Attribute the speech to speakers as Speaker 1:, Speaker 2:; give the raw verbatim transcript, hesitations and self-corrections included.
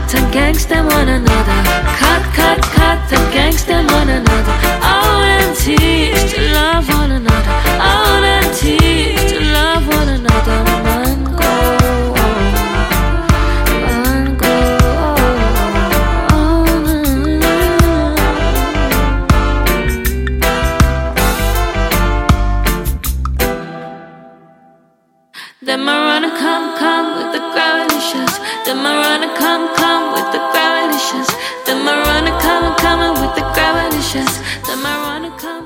Speaker 1: and gangsta one another. Cut, cut, cut and gangsta one another. All and teach to love one another. All and teach to love one another. Mango, mango. Them I wanna come, come with the gravity shots. Them I wanna come, come with the gravity shots. Them I wanna come, come with the gravity shots. Them I wanna come.